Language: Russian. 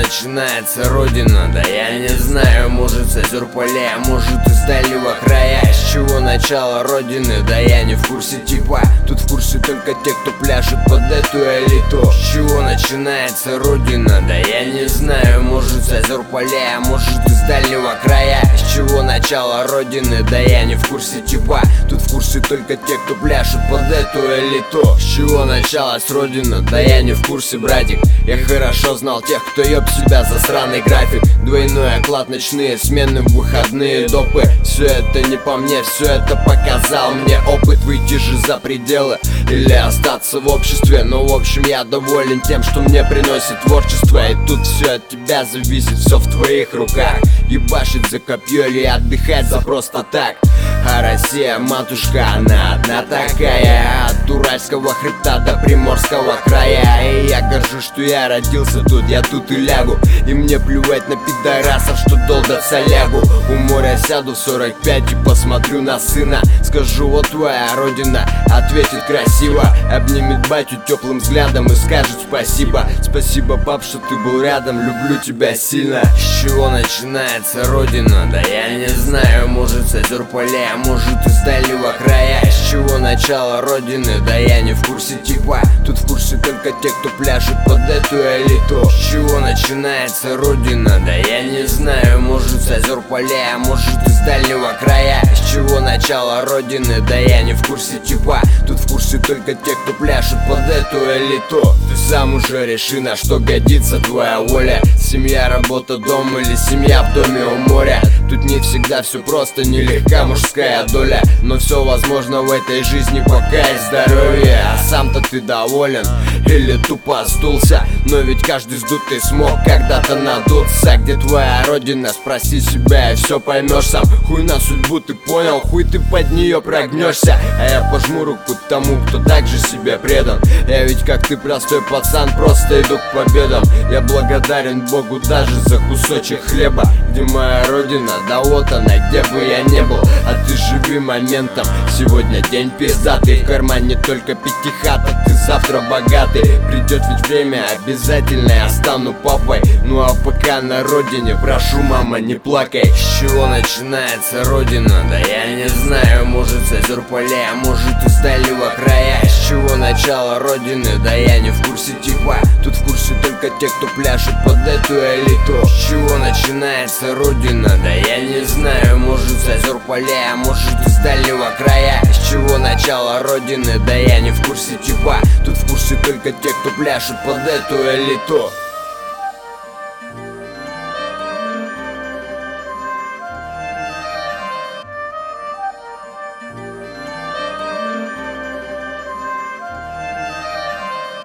начинается родина? Да я не знаю, может с озер поля, может из дальнего края. С чего начало родины? Да я не в курсе типа. Тут в курсе только те, кто пляшет под эту элиту. С чего начинается родина? Да я не знаю, может с озер поля, может из дальнего края. С чего начало родины? Да я не в курсе типа. Тут в курсе только те, кто пляшет под эту элиту. С чего началась родина? Да я не в курсе, братик. Я хорошо знал тех, кто еб себя за сраный график. Двойной оклад, ночные смены, выходные допы. Все это не по мне, все это показал мне опыт. Выйти же за пределы или остаться в обществе. Но в общем я доволен тем, что мне приносит творчество. И тут все от тебя зависит, все в твоих руках. Ебашить за копье или отдыхать за просто так. А Россия, матушка, она одна такая. От Уральского хребта до Приморского края. И я горжусь, что я родился тут, я тут и лягу. И мне плевать на пидорасов, что долбят солягу. У моря сяду в 45 и посмотрю на сына. Скажу, вот твоя родина, ответит красиво. Обнимет батю теплым взглядом и скажет спасибо. Спасибо, пап, что ты был рядом, люблю тебя сильно. С чего начинается родина? Да я не знаю, может с озер поля, может из дальнего края. С чего начало родины? Да я не в курсе типа. Тут в курсе только те, кто пляшет под эту элиту. С чего начинается родина? Да я не знаю, может с озер поля, может из дальнего края. С чего начало родины? Да я не в курсе типа. Тут в курсе только те, кто пляшет под эту элиту. Ты сам уже реши, на что годится твоя воля. Семья, работа, дом или семья в доме у моря. Тут не всегда все просто, нелегка мужская доля. Но все возможно в этой жизни, пока есть здоровье. А сам-то ты доволен или тупо сдулся? Но ведь каждый сдутый смог когда-то надуться. Где твоя родина? Спроси себя и все поймешь сам. Хуй на судьбу ты понял, хуй ты под нее прогнешься. А я пожму руку тому, кто так же себе предан. Я ведь как ты простой пацан, просто иду к победам. Я благодарен Богу даже за кусочек хлеба. Где моя родина? Да вот она, где бы я не был. А ты живи моментом, сегодня день пиздатый. В кармане только пятихата, ты завтра богатый. Придет ведь время, обязательно я стану папой. Ну а пока на родине, прошу, мама, не плакай. С чего начинается родина? Да я не знаю, может с озер поля, может из дальнего края. С чего начало родины? Да я не в курсе типа. Тут в курсе только те, кто пляшет под эту элиту. С чего начинается родина? Да я не знаю, может с озер поля, может из дальнего края. С чего начало родины? Да я не в курсе типа. Тут в курсе только те, кто пляшет под эту элиту.